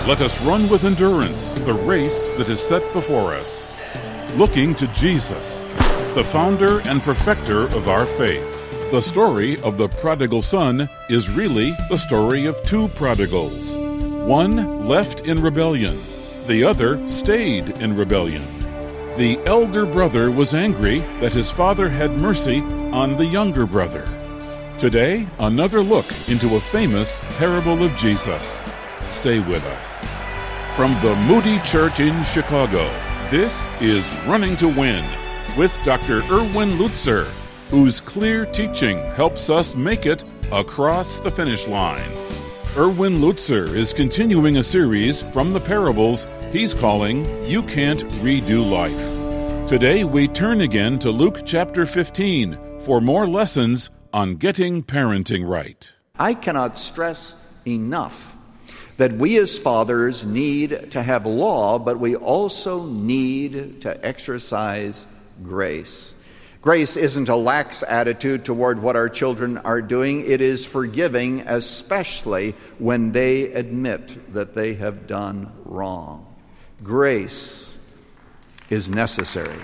Let us run with endurance the race that is set before us, looking to Jesus, the founder and perfecter of our faith. The story of the prodigal son is really the story of two prodigals. One left in rebellion, the other stayed in rebellion. The elder brother was angry that his father had mercy on the younger brother. Today, another look into a famous parable of Jesus. Stay with us. From the Moody Church in Chicago, this is Running to Win with Dr. Erwin Lutzer, whose clear teaching helps us make it across the finish line. Erwin Lutzer is continuing a series from the parables he's calling You Can't Redo Life. Today we turn again to Luke chapter 15 for more lessons on getting parenting right. I cannot stress enough that we as fathers need to have law, but we also need to exercise grace. Grace isn't a lax attitude toward what our children are doing. It is forgiving, especially when they admit that they have done wrong. Grace is necessary.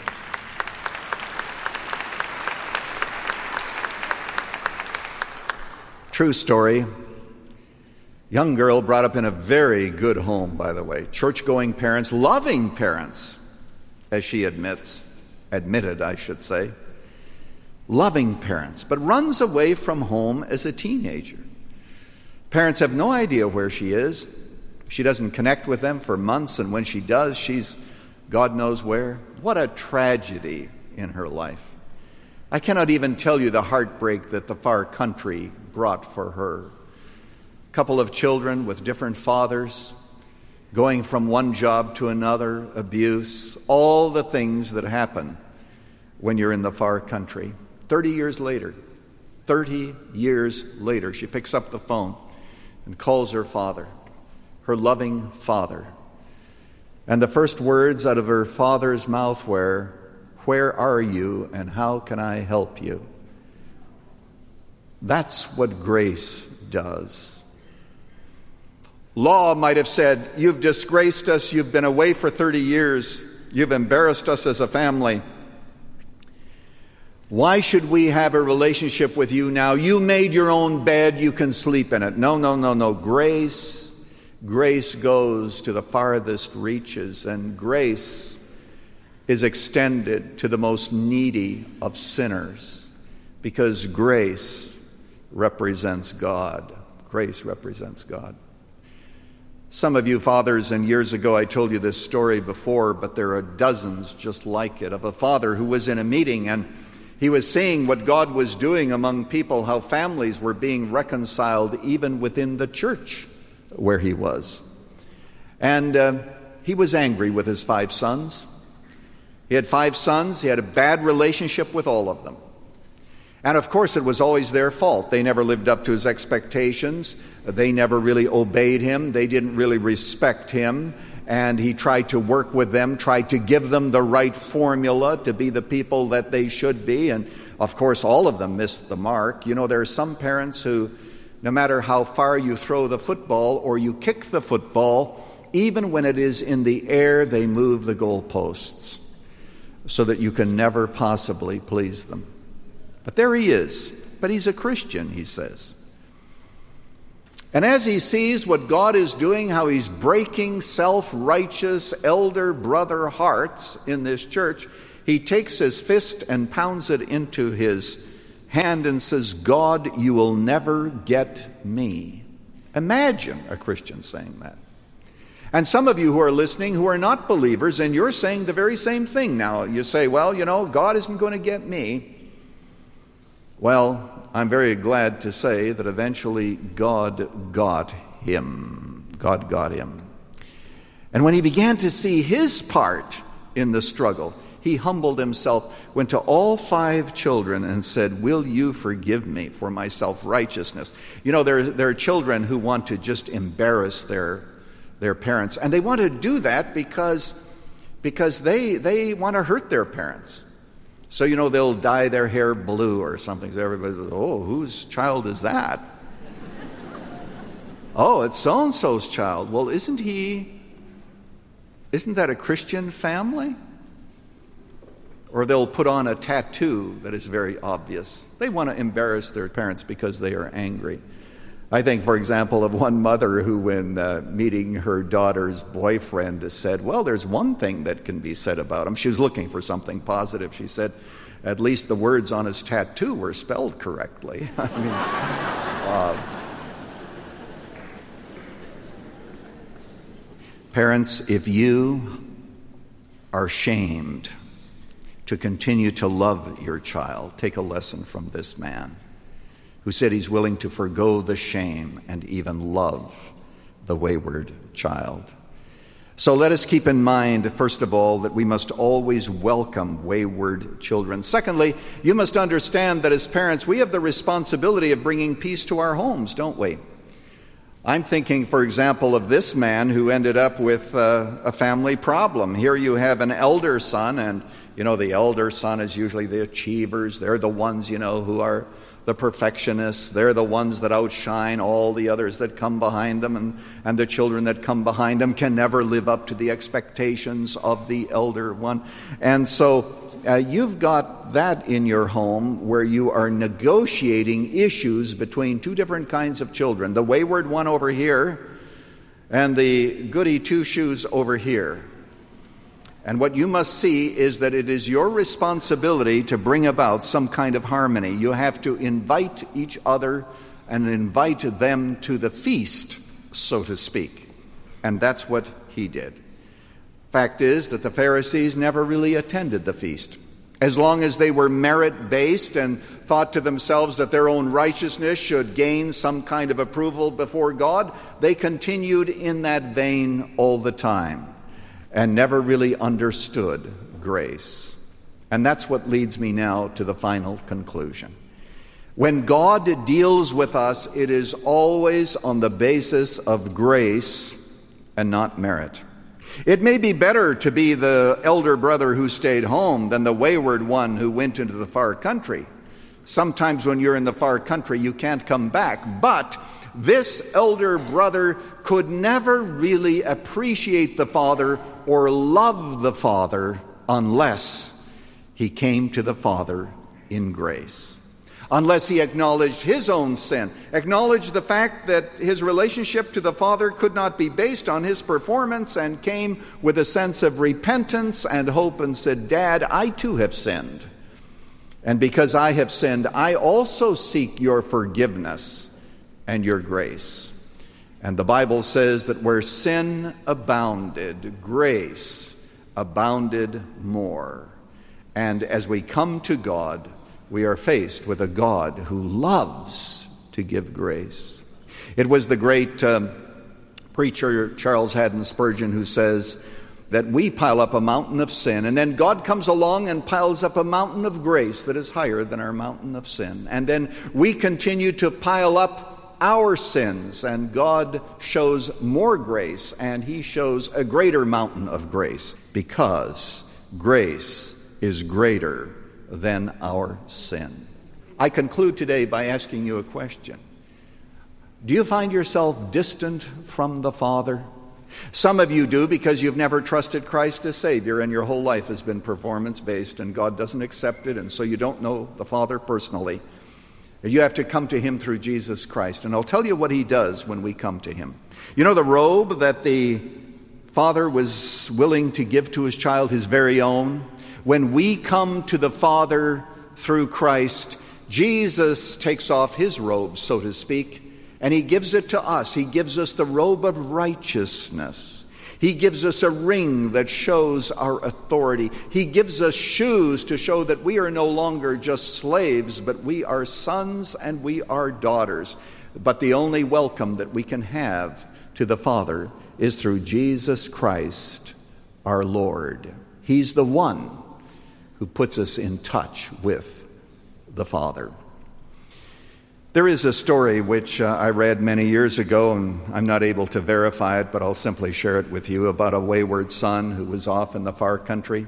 True story. Young girl brought up in a very good home, by the way. Church-going parents, loving parents, as she admitted, I should say. Loving parents, but runs away from home as a teenager. Parents have no idea where she is. She doesn't connect with them for months, and when she does, she's God knows where. What a tragedy in her life. I cannot even tell you the heartbreak that the far country brought for her. Couple of children with different fathers, going from one job to another, abuse, all the things that happen when you're in the far country. 30 years later, she picks up the phone and calls her father, her loving father. And the first words out of her father's mouth were, "Where are you and how can I help you?" That's what grace does. Law might have said, "You've disgraced us, you've been away for 30 years, you've embarrassed us as a family. Why should we have a relationship with you now? You made your own bed, you can sleep in it." No. Grace goes to the farthest reaches, and grace is extended to the most needy of sinners, because grace represents God. Grace represents God. Some of you fathers, and years ago I told you this story before, but there are dozens just like it, of a father who was in a meeting and he was seeing what God was doing among people, how families were being reconciled even within the church where he was. And he was angry with his 5 sons. He had 5 sons. He had a bad relationship with all of them. And of course, it was always their fault. They never lived up to his expectations. They never really obeyed him. They didn't really respect him. And he tried to work with them, tried to give them the right formula to be the people that they should be. And of course, all of them missed the mark. You know, there are some parents who, no matter how far you throw the football or you kick the football, even when it is in the air, they move the goalposts so that you can never possibly please them. But there he is. But he's a Christian, he says. And as he sees what God is doing, how he's breaking self-righteous elder brother hearts in this church, he takes his fist and pounds it into his hand and says, "God, you will never get me." Imagine a Christian saying that. And some of you who are listening who are not believers, and you're saying the very same thing now. You say, "Well, you know, God isn't going to get me." Well, I'm very glad to say that eventually God got him. God got him. And when he began to see his part in the struggle, he humbled himself, went to all 5 children and said, "Will you forgive me for my self-righteousness?" You know, there are children who want to just embarrass their parents. And they want to do that because they want to hurt their parents. So, you know, they'll dye their hair blue or something. So everybody says, "Oh, whose child is that?" oh, it's so-and-so's child. Well, isn't that a Christian family? Or they'll put on a tattoo that is very obvious. They want to embarrass their parents because they are angry. I think, for example, of one mother who, when meeting her daughter's boyfriend, said, well, there's one thing that can be said about him. She was looking for something positive. She said, at least the words on his tattoo were spelled correctly. Parents, if you are shamed to continue to love your child, take a lesson from this man who said he's willing to forgo the shame and even love the wayward child. So let us keep in mind, first of all, that we must always welcome wayward children. Secondly, you must understand that as parents, we have the responsibility of bringing peace to our homes, don't we? I'm thinking, for example, of this man who ended up with a family problem. Here you have an elder son, and the elder son is usually the achievers. They're the ones, who are the perfectionists. They're the ones that outshine all the others that come behind them, and the children that come behind them can never live up to the expectations of the elder one. And so you've got that in your home where you are negotiating issues between two different kinds of children, the wayward one over here and the goody two-shoes over here. And what you must see is that it is your responsibility to bring about some kind of harmony. You have to invite each other and invite them to the feast, so to speak. And that's what he did. Fact is that the Pharisees never really attended the feast. As long as they were merit-based and thought to themselves that their own righteousness should gain some kind of approval before God, they continued in that vein all the time and never really understood grace. And that's what leads me now to the final conclusion. When God deals with us, it is always on the basis of grace and not merit. It may be better to be the elder brother who stayed home than the wayward one who went into the far country. Sometimes when you're in the far country, you can't come back. But this elder brother could never really appreciate the father or love the father unless he came to the Father in grace. Unless he acknowledged his own sin, acknowledged the fact that his relationship to the Father could not be based on his performance, and came with a sense of repentance and hope and said, Dad, I too have sinned. And because I have sinned, I also seek your forgiveness and your grace. And the Bible says that where sin abounded, grace abounded more. And as we come to God, we are faced with a God who loves to give grace. It was the great preacher Charles Haddon Spurgeon who says that we pile up a mountain of sin, and then God comes along and piles up a mountain of grace that is higher than our mountain of sin. And then we continue to pile up our sins, and God shows more grace, and he shows a greater mountain of grace, because grace is greater than our sin. I conclude today by asking you a question. Do you find yourself distant from the Father? Some of you do because you've never trusted Christ as Savior, and your whole life has been performance-based, and God doesn't accept it, and so you don't know the Father personally. You have to come to him through Jesus Christ. And I'll tell you what he does when we come to him. You know the robe that the father was willing to give to his child, his very own? When we come to the Father through Christ, Jesus takes off his robe, so to speak, and he gives it to us. He gives us the robe of righteousness. He gives us a ring that shows our authority. He gives us shoes to show that we are no longer just slaves, but we are sons and we are daughters. But the only welcome that we can have to the Father is through Jesus Christ, our Lord. He's the one who puts us in touch with the Father. There is a story which I read many years ago, and I'm not able to verify it, but I'll simply share it with you, about a wayward son who was off in the far country.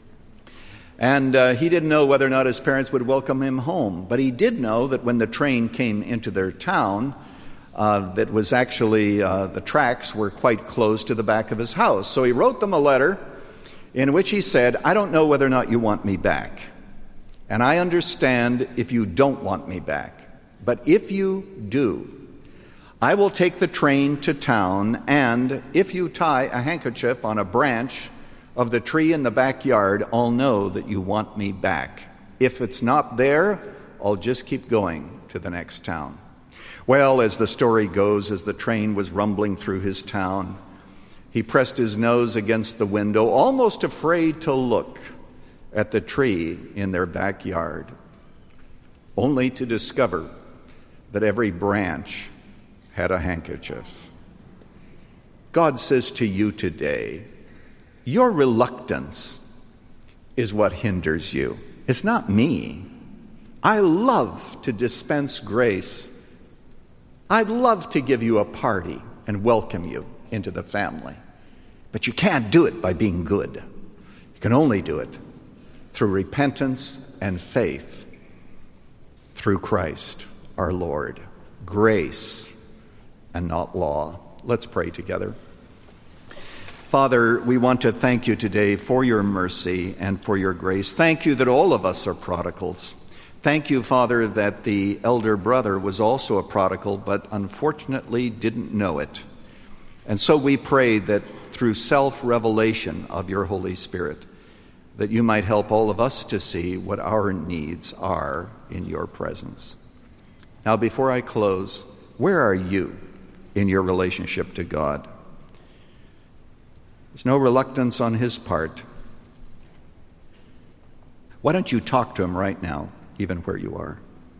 And he didn't know whether or not his parents would welcome him home, but he did know that when the train came into their town, that was actually, the tracks were quite close to the back of his house. So he wrote them a letter in which he said, I don't know whether or not you want me back. And I understand if you don't want me back. But if you do, I will take the train to town, and if you tie a handkerchief on a branch of the tree in the backyard, I'll know that you want me back. If it's not there, I'll just keep going to the next town. Well, as the story goes, as the train was rumbling through his town, he pressed his nose against the window, almost afraid to look at the tree in their backyard, only to discover that every branch had a handkerchief. God says to you today, your reluctance is what hinders you. It's not me. I love to dispense grace. I'd love to give you a party and welcome you into the family. But you can't do it by being good. You can only do it through repentance and faith through Christ our Lord. Grace and not law. Let's pray together. Father, we want to thank you today for your mercy and for your grace. Thank you that all of us are prodigals. Thank you, Father, that the elder brother was also a prodigal, but unfortunately didn't know it. And so we pray that through self-revelation of your Holy Spirit, that you might help all of us to see what our needs are in your presence. Now, before I close, where are you in your relationship to God? There's no reluctance on his part. Why don't you talk to him right now, even where you are?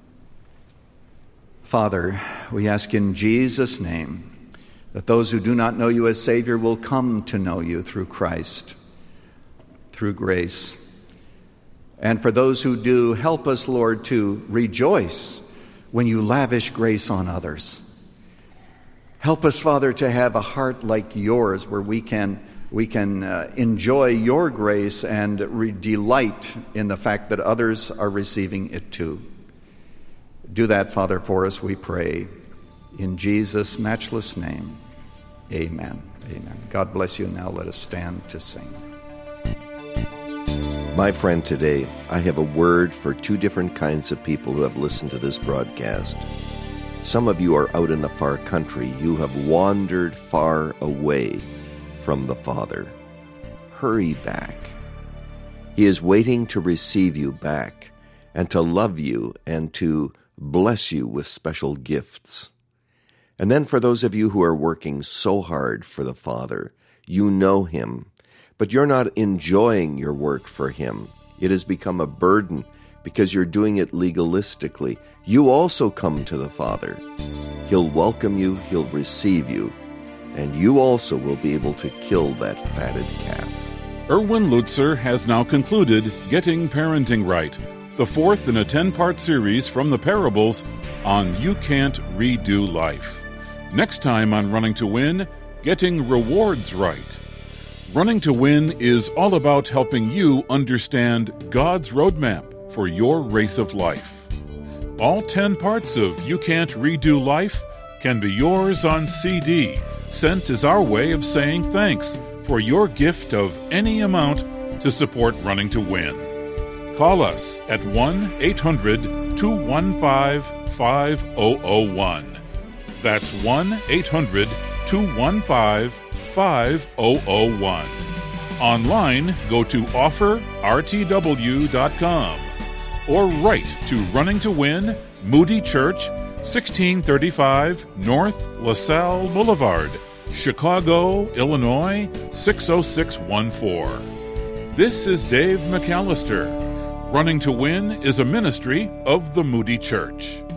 Father, we ask in Jesus' name that those who do not know you as Savior will come to know you through Christ, through grace. And for those who do, help us, Lord, to rejoice when you lavish grace on others. Help us, Father, to have a heart like yours where we can enjoy your grace and delight in the fact that others are receiving it too. Do that, Father, for us, we pray. In Jesus' matchless name, amen. Amen. God bless you. Now let us stand to sing. My friend, today I have a word for two different kinds of people who have listened to this broadcast. Some of you are out in the far country. You have wandered far away from the Father. Hurry back. He is waiting to receive you back and to love you and to bless you with special gifts. And then for those of you who are working so hard for the Father, you know him, but you're not enjoying your work for him. It has become a burden because you're doing it legalistically. You also come to the Father. He'll welcome you, he'll receive you, and you also will be able to kill that fatted calf. Erwin Lutzer has now concluded Getting Parenting Right, the fourth in a 10-part series from the parables on You Can't Redo Life. Next time on Running to Win, Getting Rewards Right. Running to Win is all about helping you understand God's roadmap for your race of life. All 10 parts of You Can't Redo Life can be yours on CD, sent as our way of saying thanks for your gift of any amount to support Running to Win. Call us at 1-800-215-5001. That's 1-800-215-5001. Online, go to offerrtw.com or write to Running to Win, Moody Church, 1635 North LaSalle Boulevard, Chicago, Illinois, 60614. This is Dave McAllister. Running to Win is a ministry of the Moody Church.